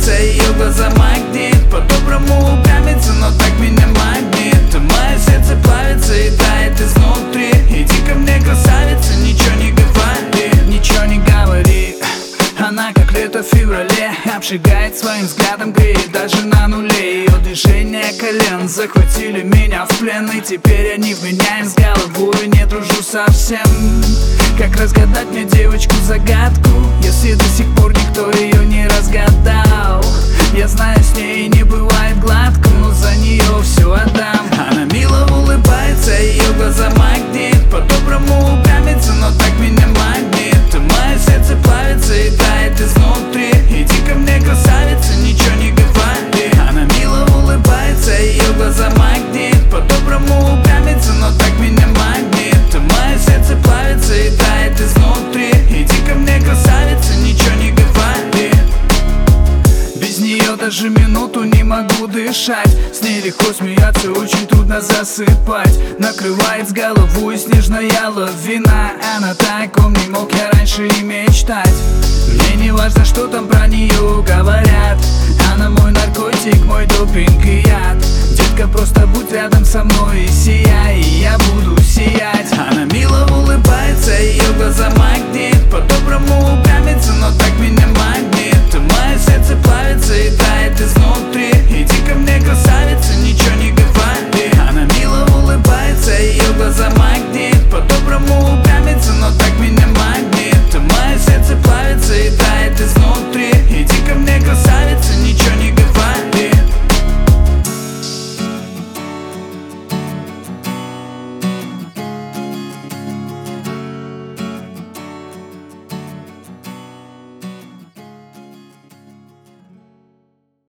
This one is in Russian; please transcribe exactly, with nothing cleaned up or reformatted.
улыбается, ее глаза магнит. По-доброму упрямится, но так меня магнит. Мое сердце плавится и тает изнутри. Иди ко мне, красавица, ничего не говори, ничего не говори. Она как лето в феврале, обжигает своим взглядом, греет даже на нуле. Ее движения колен захватили меня в плен, и теперь они в меня, и с головой не дружу совсем. Как разгадать мне девочку загадку, если до сих пор никто ее не разгадал? Я знаю, с ней не бывает гладко, но за нее все отдам. Она мило улыбается, ее глаза магнит. По-доброму упрямится, но так меня магнит. Мое сердце плавится и тает изнутри. Иди ко мне, красавица, ничего не говори. Она мило улыбается, ее глаза магнит. По-доброму упрямится, но так меня магнит. Мое сердце плавится и тает изнутри. Иди ко мне, красавица, ничего не говори. Без нее даже минуту не могу дышать. С ней легко смеяться, очень трудно засыпать. Накрывает с головой снежная лавина. Она так, он не мог я раньше и мечтать. Мне не важно, что там про нее говорят. Она мой наркотик, мой допинг и яд. Детка, просто будь рядом со мной и сияй, и я буду сиять. Она